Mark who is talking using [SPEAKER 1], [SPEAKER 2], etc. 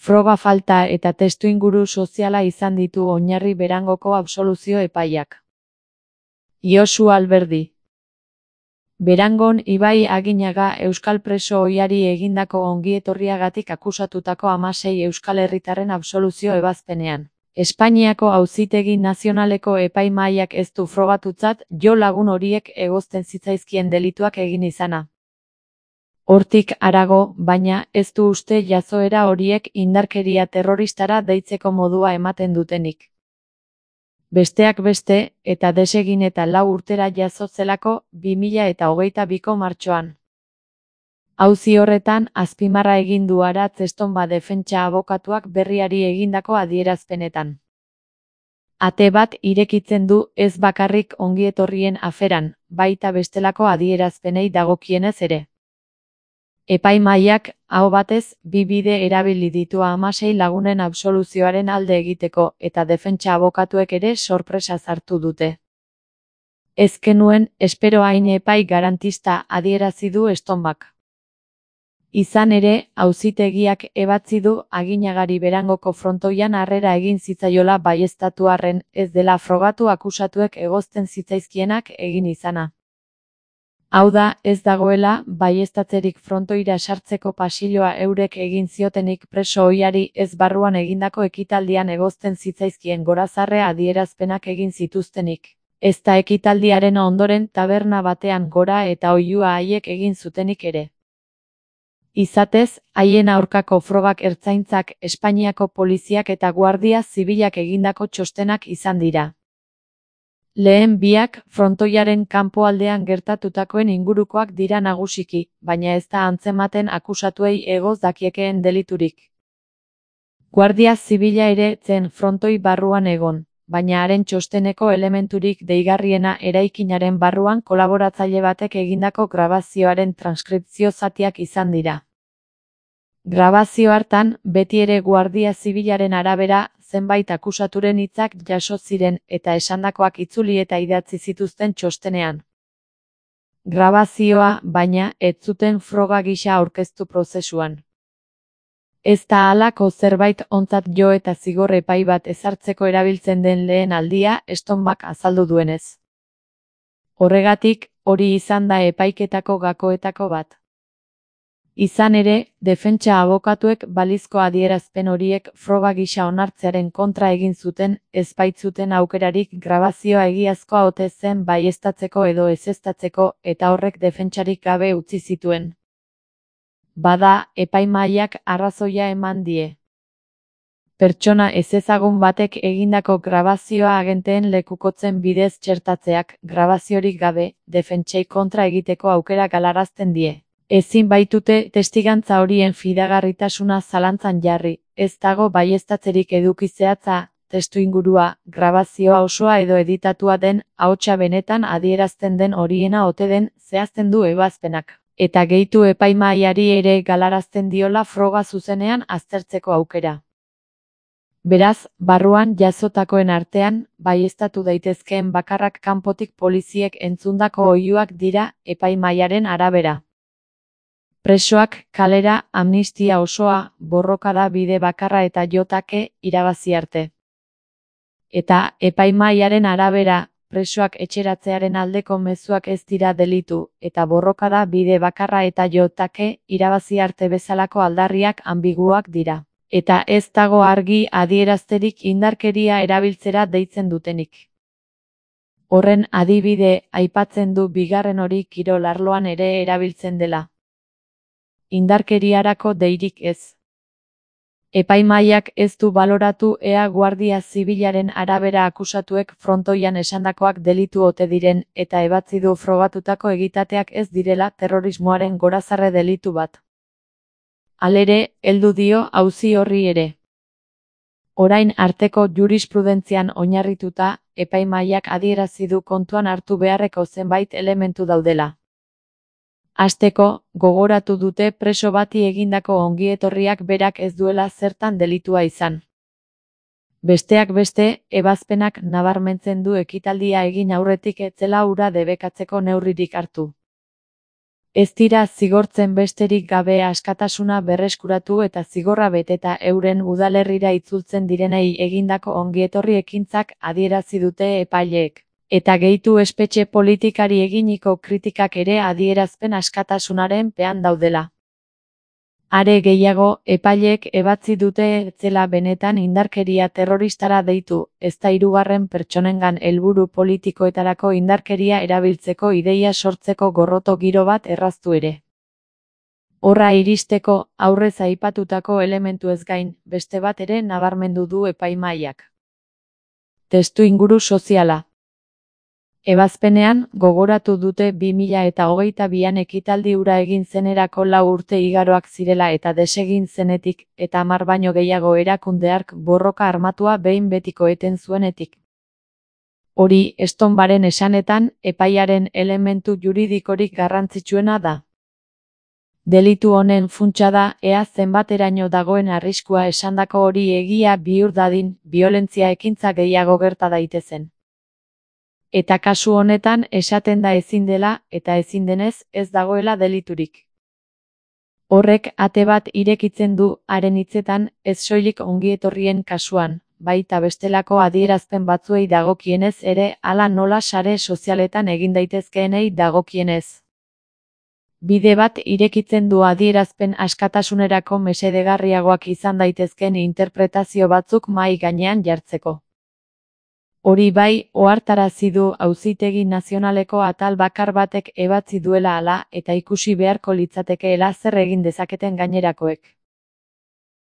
[SPEAKER 1] Froga falta eta testuinguru soziala izan ditu oinarri Berangoko absoluzio epaiak. Josu Alberdi. Berangon Ibai Aginaga euskal preso ohiari egindako ongietorriagatik akusatutako 16 euskal herritarren absoluzio ebazpenean. Espainiako Auzitegi Nazionaleko epaimahaiak ez du frogatutzat jo lagun horiek egozten zitzaizkien delituak egin izana. Hortik harago, baina, ez du uste jazoera horiek indarkeria terroristara deitzeko modua ematen dutenik. Besteak beste, eta desegin eta 4 urtera jazotzelako 2022ko martxoan. Auzi horretan, azpimarra egin du Aratz Estonba defentsa abokatuak berriari egindako adierazpenetan. Ate bat irekitzen du ez bakarrik ongietorrien aferan, baita bestelako adierazpenei dagokienez ere. Epaimahaiak, aho batez, 2 bide erabili ditu 16 lagunen absoluzioaren alde egiteko eta defentsa abokatuek ere sorpresa sartu dute. Ez genuen espero hain epai garantista adierazi du Estonbak. Izan ere, auzitegiak ebatzi du Aginagari Berangoko frontoian harrera egin zitzaiola baieztatu arren ez dela frogatu akusatuek egozten zitzaizkienak egin izana. Hau da, ez dagoela baieztatzerik frontoira sartzeko pasilloa eurek egin ziotenik preso ohiari ez barruan egindako ekitaldian egozten zitzaizkien gorazarre adierazpenak egin zituztenik. Ezta ekitaldiaren ondoren taberna batean gora eta oihua haiek egin zutenik ere. Izatez, haien aurkako frogak ertzaintzak, Espainiako poliziak eta guardia zibilak egindako txostenak izan dira. Lehen biak frontoiaren kanpoaldean gertatutakoen ingurukoak dira nagusiki, baina ez da antzematen akusatuei egoz dakiekeen deliturik. Guardia zibila ere zen frontoi barruan egon, baina haren txosteneko elementurik deigarriena eraikinaren barruan kolaboratzaile batek egindako grabazioaren transkripzio zatiak izan dira. Grabazio hartan, beti ere guardia zibilaren arabera, zenbait akusaturen hitzak jaso ziren eta esandakoak itzuli eta idatzi zituzten txostenean. Grabazioa, baina, ez zuten froga gisa aurkeztu prozesuan. Ez da halako zerbait ontzat jo eta zigor epai bat ezartzeko erabiltzen den lehen aldia, Estonbak azaldu duenez. Horregatik, hori izan da epaiketako gakoetako bat. Izan ere, defentsa abokatuek balizko adierazpen horiek froga gisa onartzearen kontra egin zuten, ez baitzuten aukerarik grabazioa egiazkoa ote zen baieztatzeko edo ezeztatzeko eta horrek defentsarik gabe utzi zituen. Bada, epaimahaiak arrazoia eman die. Pertsona ezezagun batek egindako grabazioa agenteen lekukotzen bidez txertatzeak, grabaziorik gabe, defentsei kontra egiteko aukera galarazten die. Ezin baitute testigantza horien fidagarritasuna zalantzan jarri, ez dago baieztatzerik eduki zehatza, testuingurua, grabazioa osoa edo editatua den, ahotsa benetan adierazten den horiena ote den, zehazten du ebazpenak, eta gehitu epaimahaiari ere galarazten diola froga zuzenean aztertzeko aukera. Beraz, barruan jazotakoen artean, baieztatu daitezkeen bakarrak kanpotik poliziek entzundako oihuak dira, epaimahaiaren arabera. Presoak, kalera, amnistia osoa, borrokada bide bakarra eta jotake, irabazi arte. Eta, epaimahaiaren arabera, presoak etxeratzearen aldeko mezuak ez dira delitu, eta borrokada bide bakarra eta jotake, irabazi arte bezalako aldarriak anbiguak dira. Eta ez dago argi adierazterik indarkeria erabiltzera deitzen dutenik. Horren adibide, aipatzen du bigarren hori kirol arloan ere erabiltzen dela. Indarkeriarako deirik ez. Epaimahaiak ez du baloratu ea guardia zibilaren arabera akusatuek frontoian esandakoak delitu ote diren eta ebatzi du frogatutako egitateak ez direla terrorismoaren gorazarre delitu bat. Halere, heldu dio auzi horri ere. Orain arteko jurisprudentzian oinarrituta, epaimahaiak adierazi du kontuan hartu beharreko zenbait elementu daudela. Hasteko, gogoratu dute preso bati egindako ongietorriak berak ez duela zertan delitua izan. Besteak beste, ebazpenak nabarmentzen du ekitaldia egin aurretik ez zela hura debekatzeko neurririk hartu. Ez dira zigortzen besterik gabe askatasuna berreskuratu eta zigorra beteta euren udalerrira itzultzen direnei egindako ongietorri ekintzak adierazi dute epaileek. Eta gehitu espetxe politikari eginiko kritikak ere adierazpen askatasunaren pean daudela. Are gehiago, epaileek ebatzi dute ez zela benetan indarkeria terroristara deitu, ezta hirugarren pertsonengan helburu politikoetarako indarkeria erabiltzeko ideia sortzeko gorroto giro bat erraztu ere. Horra iristeko, aurrez aipatutako elementuez gain, beste bat ere nabarmendu du epaimahaiak. Testuinguru soziala. Ebazpenean, gogoratu dute 2022an ekitaldi hura egin zenerako 4 urte igaroak zirela eta desegin zenetik, eta 10 baino gehiago erakundeark borroka armatua behin betiko eten zuenetik. Hori, Estonbaren esanetan, epaiaren elementu juridikorik garrantzitsuena da. Delitu honen funtsa da, ea zenbateraino dagoen arriskua esandako hori egia bihur dadin, biolentzia ekintza gehiago gerta daitezen. Eta kasu honetan esaten da ezin dela, eta ezin denez, ez dagoela deliturik. Horrek ate bat irekitzen du, haren hitzetan, ez soilik ongietorrien kasuan, baita bestelako adierazpen batzuei dagokienez ere, hala nola sare sozialetan egin daitezkeenei dagokienez. Bide bat irekitzen du adierazpen askatasunerako mesedegarriagoak izan daitezkeen interpretazio batzuk mahai gainean jartzeko. Hori bai, ohartarazi du Auzitegi Nazionaleko atal bakar batek ebatzi duela hala eta ikusi beharko litzatekeela zer egin dezaketen gainerakoek.